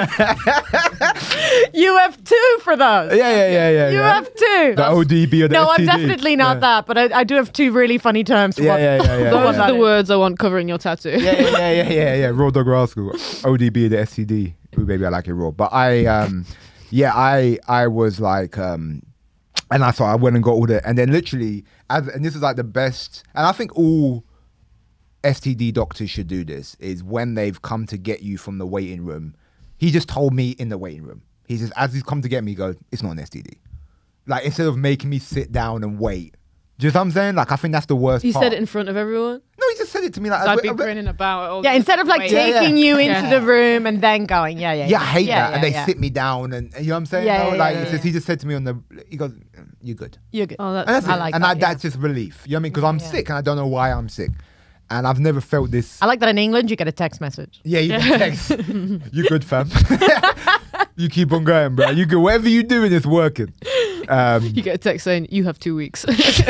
have 2 for those. yeah. You have 2. The ODB or the No, STD. I'm definitely not that, but I do have 2 really funny terms. Yeah. Those are the words I want covering your tattoo. Yeah. Raw Dog Rascal. ODB or the STD. Ooh, baby, I like it raw. But I was like, and I thought I went and got all the, and then literally, and this is like the best, and I think all STD doctors should do this, is when they've come to get you from the waiting room. He just told me in the waiting room. He says, as he's come to get me, he goes, it's not an STD. Like, instead of making me sit down and wait. Do you know what I'm saying? Like, I think that's the worst He part. said it in front of everyone. No, he just said it to me like, I'd be grinning about it all instead of like Wait. taking you into the room and then going, Yeah, I hate that. And they sit me down and you know what I'm saying? Yeah, No, yeah, like yeah, it's just, he just said to me he goes, you're good. You're good. Oh, that's And that's I it. like and that, that's just relief. You know what I mean? Because I'm sick and I don't know why I'm sick. And I've never felt this. I like that in England you get a text message. Yeah, you can text. You good, fam. You keep on going, bro. You good. Whatever you doing is working. You get a text saying, you have 2 weeks.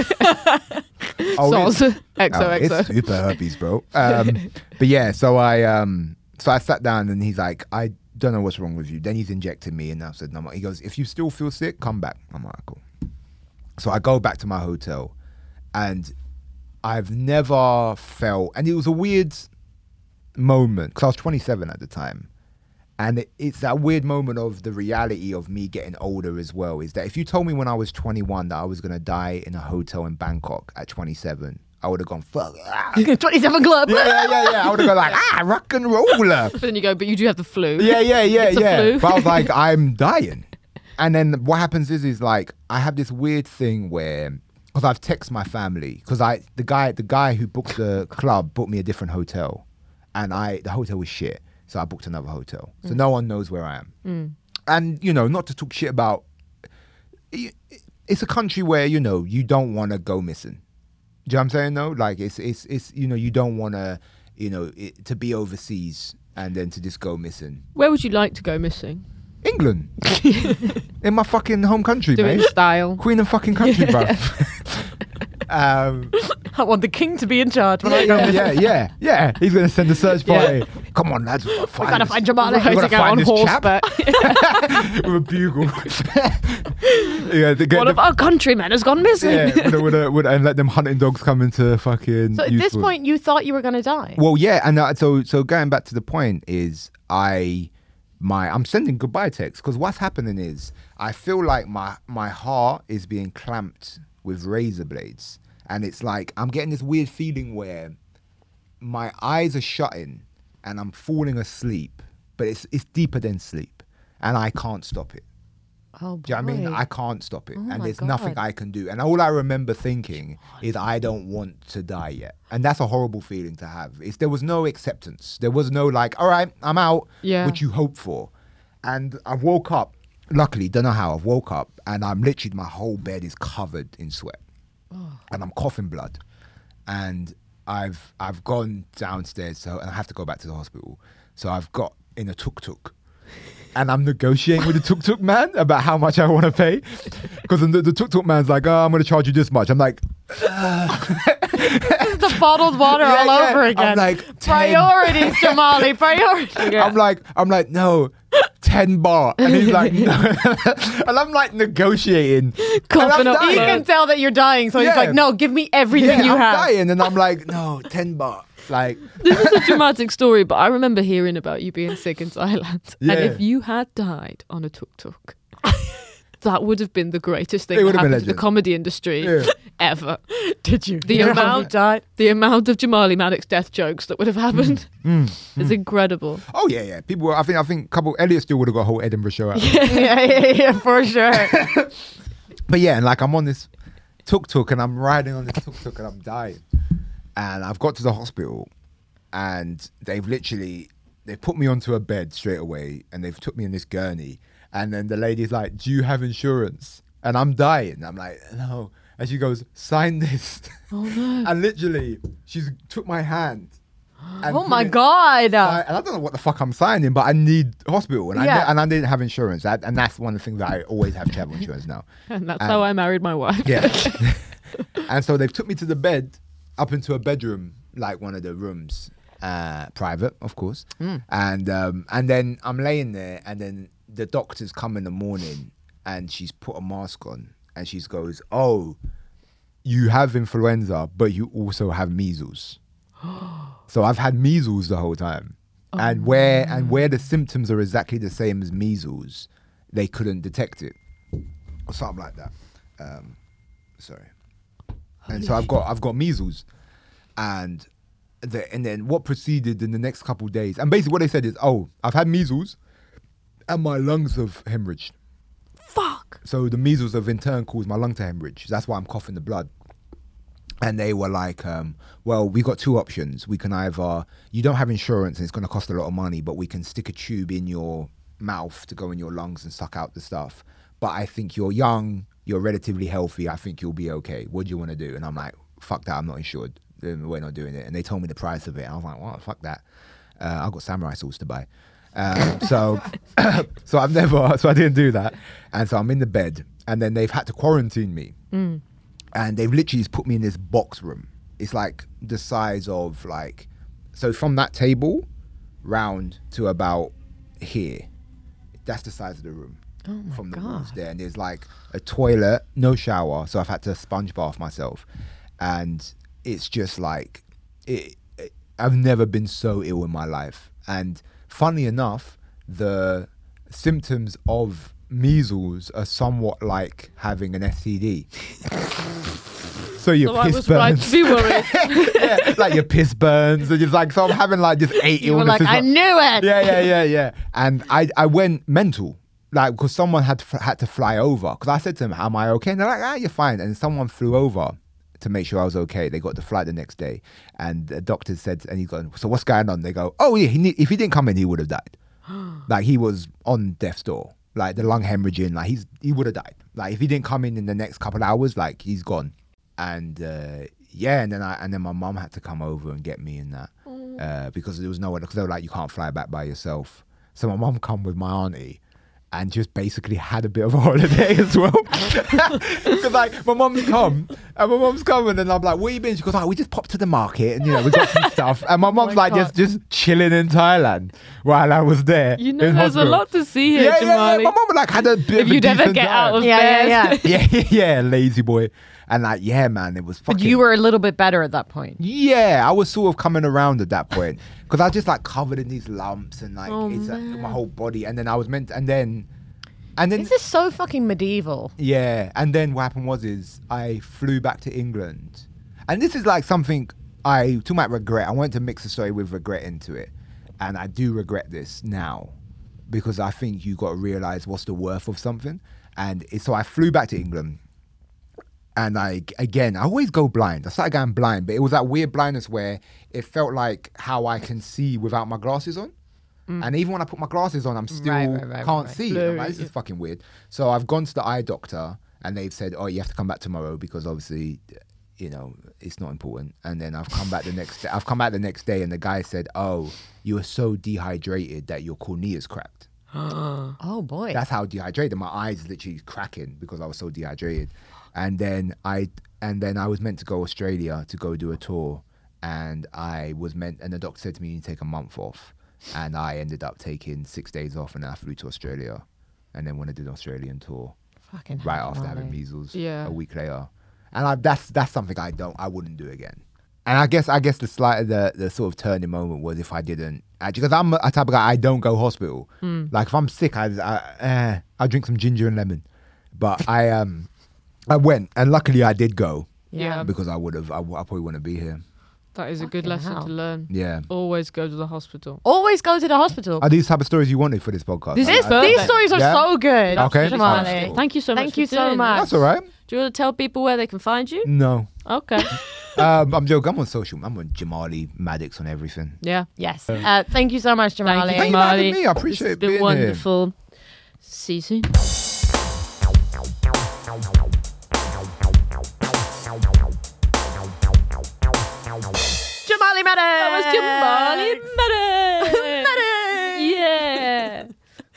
Oh, Soz. XOXO. It's super herpes, bro. But yeah, so I sat down and he's like, I don't know what's wrong with you. Then he's injected me and I said, no. He goes, if you still feel sick, come back. I'm like, cool. So I go back to my hotel and I've never felt, and it was a weird moment because I was 27 at the time. And it's that weird moment of the reality of me getting older as well, is that if you told me when I was 21 that I was going to die in a hotel in Bangkok at 27, I would have gone, fuck. 27 Club. Yeah. I would have gone like, rock and roller. But then you go, but you do have the flu. Yeah. It's a flu. But I was like, I'm dying. And then what happens is like, I have this weird thing where, because I've texted my family, because the guy who booked the club booked me a different hotel, and the hotel was shit. So I booked another hotel. So no one knows where I am. And, you know, not to talk shit about, it's a country where, you know, you don't want to go missing. Do you know what I'm saying, though? Like, it's you know, you don't want to, you know, to be overseas and then to just go missing. Where would you like to go missing? England. In my fucking home country, Do it mate. in style. Queen of fucking country, bruv. I want the king to be in charge when I go. Yeah. He's going to send a search party. Come on, lads. We Gotta find Jamali. gotta Riding out on find this chap. horseback. with a bugle. One of our countrymen has gone missing. And let them hunting dogs come into fucking. So at this point, you thought you were going to die. Well, yeah, and so going back to the point is I'm sending goodbye texts because what's happening is I feel like my heart is being clamped with razor blades, and it's like I'm getting this weird feeling where my eyes are shutting and I'm falling asleep, but it's deeper than sleep, and I can't stop it. Oh, Do you know what I mean? boy. I can't stop it. Oh And my there's nothing God. I can do. And all I remember thinking is I don't want to die yet. And that's a horrible feeling to have. There was no acceptance. There was no like, all right, I'm out, which you hope for. And I woke up, luckily, don't know how, I've woke up and I'm literally, my whole bed is covered in sweat. And I'm coughing blood. And I've gone downstairs, and I have to go back to the hospital. So I've got in a tuk-tuk. And I'm negotiating with the tuk-tuk man about how much I want to pay. Because the tuk-tuk man's like, I'm going to charge you this much. I'm like... This is the bottled water all over again. I'm like, 10. Priorities, Jamali, priorities. I'm like, no, 10 baht. And he's like, no. And I'm like negotiating. Coughing up You blood. can tell that you're dying, so he's Yeah. like, no, give me everything you I'm have. dying. And I'm like, no, 10 baht. Like, This is a dramatic story, but I remember hearing about you being sick in Thailand. Yeah. And if you had died on a tuk-tuk, that would have been the greatest thing It that would have been happened to the legend. comedy industry ever. Did you? The amount of Jamali Maddox death jokes that would have happened is incredible. Oh yeah. People were, I think Elliot still would have got a whole Edinburgh show out. yeah, for sure. But yeah, and like I'm on this tuk-tuk and I'm riding on this tuk-tuk and I'm dying. And I've got to the hospital and they put me onto a bed straight away and they've took me in this gurney. And then the lady's like, do you have insurance? And I'm dying. I'm like, no. And she goes, sign this. Oh no. And literally, she took my hand. And Oh my put it- God. and I don't know what the fuck I'm signing, but I need hospital. And, Yeah. I didn't have insurance. And that's one of the things that I always have travel insurance now. And that's how I married my wife. Yeah. And so they've took me to the bed, up into a bedroom, like one of the rooms, private, of course. And then I'm laying there, and then the doctors come in the morning, and she's put a mask on, and she goes, "Oh, you have influenza, but you also have measles." So I've had measles the whole time, and where the symptoms are exactly the same as measles, they couldn't detect it, or something like that. Sorry. And so I've got measles, and then what proceeded in the next couple of days, and basically what they said is, oh, I've had measles, and my lungs have hemorrhaged. Fuck. So the measles have in turn caused my lung to hemorrhage. That's why I'm coughing the blood. And they were like, well, we got two options. We can either, you don't have insurance and it's going to cost a lot of money, but we can stick a tube in your mouth to go in your lungs and suck out the stuff. But I think you're young, you're relatively healthy. I think you'll be okay. What do you want to do? And I'm like, fuck that. I'm not insured. We're not doing it. And they told me the price of it. I was like, what? Fuck that. I've got samurai sauce to buy. So I didn't do that. And so I'm in the bed, and then they've had to quarantine me. And they've literally just put me in this box room. It's like the size of so from that table round to about here. That's the size of the room. From the walls there. And there's like a toilet, no shower. So I've had to sponge bath myself. And it's just like, I've never been so ill in my life. And funny enough, the symptoms of measles are somewhat like having an STD. So your So I piss was right to burns. be worried. Yeah, like your piss burns. And you're like, so I'm having like just 8 You were like, illnesses. I knew it. Yeah. And I went mental. Like, because someone had to fly over. Because I said to them, am I okay? And they're like, you're fine. And someone flew over to make sure I was okay. They got the flight the next day. And the doctor said, and he's going, so what's going on? They go, oh yeah, if he didn't come in, he would have died. Like, he was on death's door. Like, the lung hemorrhaging, like, he would have died. Like, if he didn't come in the next couple of hours, like, he's gone. And and then my mum had to come over and get me in that because there was nowhere, because they were like, you can't fly back by yourself. So my mum come with my auntie and just basically had a bit of a holiday as well. Because like my mum's come and then I'm like, where you been? She goes, we just popped to the market and we got some stuff. And my mum's like just chilling in Thailand while I was there. You know, in there's hospital. a lot to see here, Yeah. Jamali. My mum like had a bit If of a you'd ever decent get time. out of Yeah. bed. Yeah, lazy boy. And like, yeah, man, it was fucking... But you were a little bit better at that point. Yeah, I was sort of coming around at that point. Because I was just like covered in these lumps and like, it's like, my whole body. And then I was meant... And then... This is so fucking medieval. Yeah, and then what happened is I flew back to England. And this is like something talking about regret. I wanted to mix the story with regret into it. And I do regret this now. Because I think you got to realise what's the worth of something. And so I flew back to England. And I always go blind. I started going blind, but it was that weird blindness where it felt like how I can see without my glasses on. And even when I put my glasses on, I'm still can't see. I'm like, this is fucking weird. So I've gone to the eye doctor and they've said, oh, you have to come back tomorrow because obviously, it's not important. And then I've come back the next day. And the guy said, oh, you were so dehydrated that your cornea's cracked. Oh boy. That's how dehydrated. My eyes literally cracking because I was so dehydrated. And then I was meant to go Australia to go do a tour, and the doctor said to me, you need to take a month off, and I ended up taking 6 days off, and then I flew to Australia, and then when I did an Australian tour, Fucking right hell, after having Molly. measles, Yeah. a week later, and that's something I wouldn't do again. And I guess the sort of turning moment was if I didn't, because I'm a type of guy, I don't go hospital. Like if I'm sick, I drink some ginger and lemon. But I went, and luckily I did go Yeah. because I probably wouldn't be here. That is a good lesson hell. to learn. Yeah. Always go to the hospital. Always go to the hospital. Are these type of stories you wanted for this podcast? This is These stories are Yeah? so good. Okay. Jamali. Thank you so much. Thank for you so doing much. That's all right. this. Do you want to tell people where they can find you? No. Okay. I'm joking. I'm on social. I'm on Jamali Maddox on everything. Yeah. Yes. Thank you so much, Jamali. Thank Thank you, you for having Marley. me. I appreciate It's being been wonderful. See you soon. Jamali Maddox. That was Jamali Maddox. Yeah.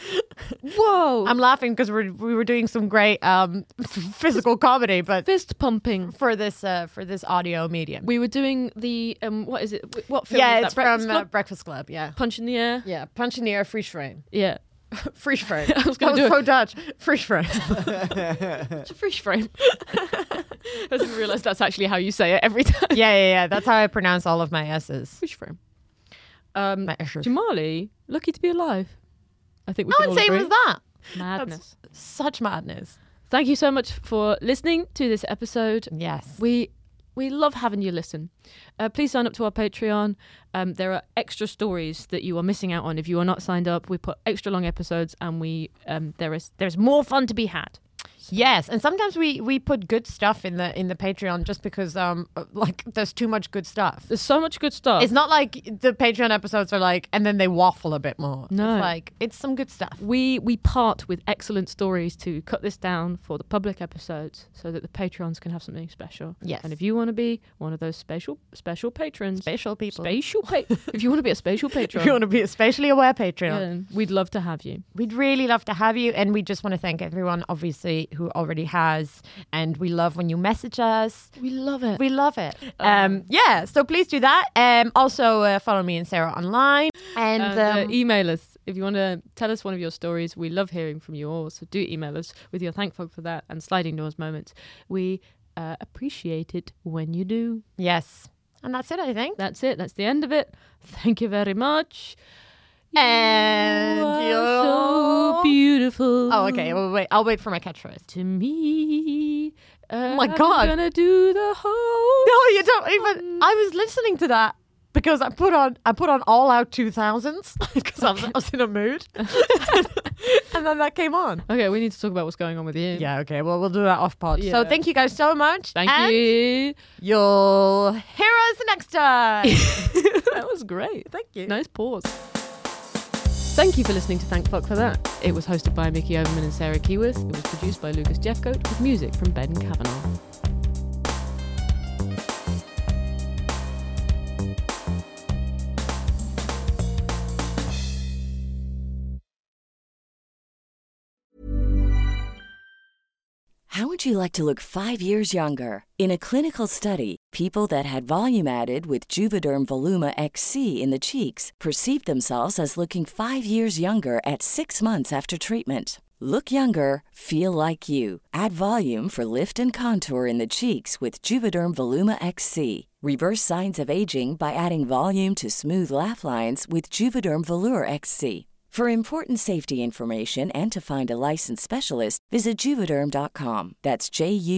Whoa. I'm laughing because we were doing some great physical comedy, but fist pumping. for this audio medium. We were doing the what is it? What film Yeah, is it's that? Breakfast from Club? Breakfast Club. Yeah, Punch in the air. yeah. Punch in the air, freeze frame. Yeah. Freeze frame. I was That gonna was do so Dutch. Freeze frame. It's a freeze frame. I didn't realise that's actually how you say it every time. yeah. That's how I pronounce all of my S's. Freeze frame. My S's. Jamali, lucky to be alive. I think we No can one all say it agree. was that. Madness. That's such madness. Thank you so much for listening to this episode. Yes. We love having you listen. Please sign up to our Patreon. There are extra stories that you are missing out on if you are not signed up. We put extra long episodes, and there's more fun to be had. Yes, and sometimes we put good stuff in the Patreon just because like there's too much good stuff. There's so much good stuff. It's not like the Patreon episodes are like, and then they waffle a bit more. No. It's like, it's some good stuff. We part with excellent stories to cut this down for the public episodes so that the Patrons can have something special. Yes. And if you want to be one of those special patrons, Spatial people. if you want to be a spatial patron, If you want to be a spatially aware Patreon, then we'd love to have you. we'd really love to have you. And we just want to thank everyone, obviously, who already has. And we love when you message us. We love it. We love it. Yeah, so please do that. Also, follow me and Sarah online. And email us if you want to tell us one of your stories. We love hearing from you all. So do email us with your thankful for that and sliding doors moments. We appreciate it when you do. yes. And that's it, I think. That's it. That's the end of it. Thank you very much. And You are so beautiful. Oh, okay. Well, wait. I'll wait for my catchphrase. To me. Oh my God. I'm gonna do the whole. No, you don't even. I was listening to that because I put on All Out 2000s because I was in a mood, and then that came on. Okay, we need to talk about what's going on with you. Yeah. Okay. Well, we'll do that off pod. Yeah. So thank you guys so much. Thank and you. You'll hear us next time. That was great. Thank you. Nice pause. Thank you for listening to Thank Fuck for That. It was hosted by Mickey Overman and Sarah Keyworth. It was produced by Lucas Jeffcoat with music from Ben Kavanagh. How would you like to look 5 years younger? In a clinical study, people that had volume added with Juvederm Voluma XC in the cheeks perceived themselves as looking 5 years younger at 6 months after treatment. Look younger, feel like you. Add volume for lift and contour in the cheeks with Juvederm Voluma XC. Reverse signs of aging by adding volume to smooth laugh lines with Juvederm Volure XC. For important safety information and to find a licensed specialist, visit Juvederm.com. That's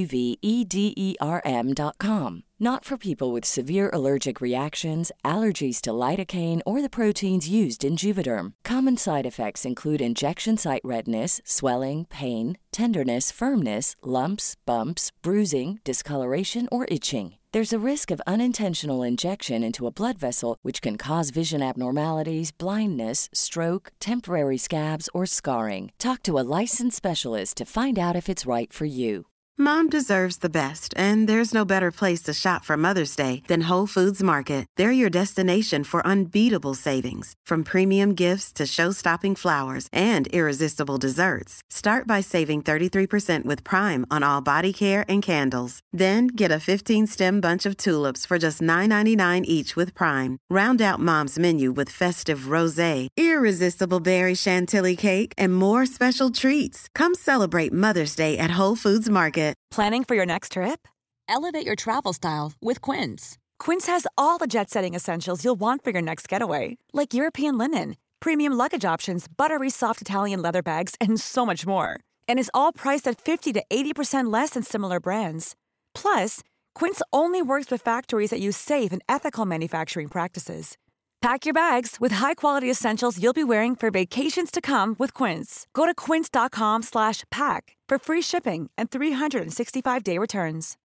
JUVEDERM.com. Not for people with severe allergic reactions, allergies to lidocaine, or the proteins used in Juvederm. Common side effects include injection site redness, swelling, pain, tenderness, firmness, lumps, bumps, bruising, discoloration, or itching. There's a risk of unintentional injection into a blood vessel, which can cause vision abnormalities, blindness, stroke, temporary scabs, or scarring. Talk to a licensed specialist to find out if it's right for you. Mom deserves the best, and there's no better place to shop for Mother's Day than Whole Foods Market. They're your destination for unbeatable savings, from premium gifts to show-stopping flowers and irresistible desserts. Start by saving 33% with Prime on all body care and candles. Then get a 15-stem bunch of tulips for just $9.99 each with Prime. Round out Mom's menu with festive rosé, irresistible berry chantilly cake, and more special treats. Come celebrate Mother's Day at Whole Foods Market. Planning for your next trip? Elevate your travel style with Quince. Quince has all the jet-setting essentials you'll want for your next getaway, like European linen, premium luggage options, buttery soft Italian leather bags, and so much more. And is all priced at 50 to 80% less than similar brands. Plus, Quince only works with factories that use safe and ethical manufacturing practices. Pack your bags with high-quality essentials you'll be wearing for vacations to come with Quince. Go to quince.com/pack for free shipping and 365-day returns.